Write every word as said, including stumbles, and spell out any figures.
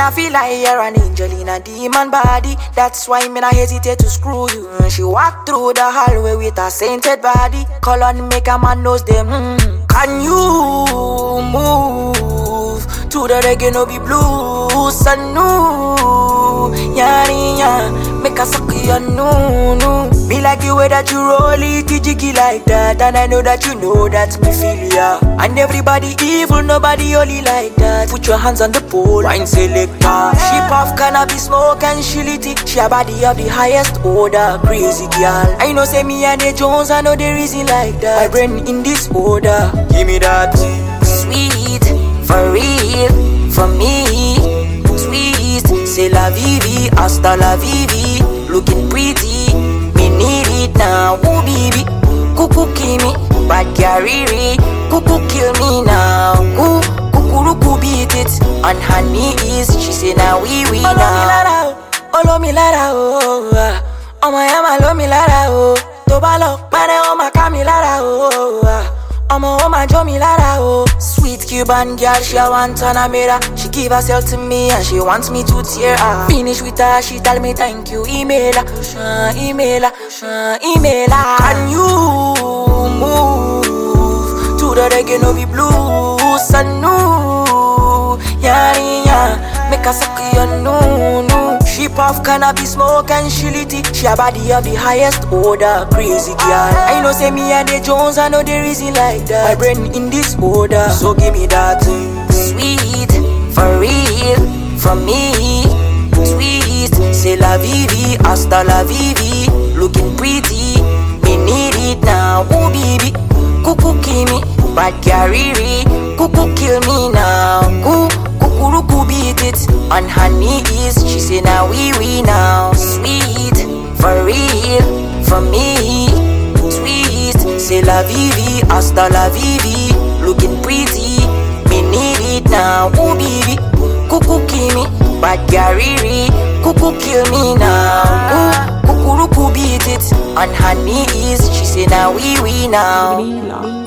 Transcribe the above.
I feel like you're an angel in a demon body. That's why me not hesitate to screw you. Mm, she walked through the hallway with a sainted body. Call on make a man knows them. Mm. Can you move to the reggae no be blues? Sanu, yani ya, make a suck your no no. Me like the way that you roll it, jiggy like that, and I know that you know that me feel ya. And everybody evil, nobody holy like that. Put your hands on the pole, wine selector. She puff cannabis smoke and she lit it. She a body of the highest order, crazy girl. I know say me and the Jones, I know the reason like that. My brain in this order, give me that sweet, for real, for me. Sweet, c'est la vie, hasta la vie. Looking pretty, me need it now. Ooh baby, cuckoo kill me, bad carry, cuckoo kill me now. Ooh, cuckoo beat it on her knees. She say now we we now. Olo mi lara oh, oh my ama lo mi lara oh. Tobalo, mane o ma kami lara oh. Omo o ma jo mi lara oh. Sweet Cuban girl, she a want an mirror. She give herself to me and she wants me to tear her. Finish with her, she tell me thank you. Email her, uh, email her, uh, email her. Can you move to the reggae no be blues? Sanu, yani ya, make a suck your no no. She puff cannabis smoke and she lit it. She a body of the highest order, crazy girl. I know say me and the Jones, I know the reason like that. My brain in this order, so give me that sweet, for real, for me. Sweet, c'est la vie, hasta la vie. Looking pretty, me need it now. Ooh baby, cuckoo kill me, bad carry, cuckoo kill me now. Ooh, cuckoo beat it on her knees. She say now we we now. Sweet, for real, for me. Sweet, c'est la vie, hasta la vie. Looking pretty, me need it now. Ooh baby, cuckoo kill me, bad carry, cuckoo kill me now. Ooh, cuckoo beat it on her knees. She say now we we now.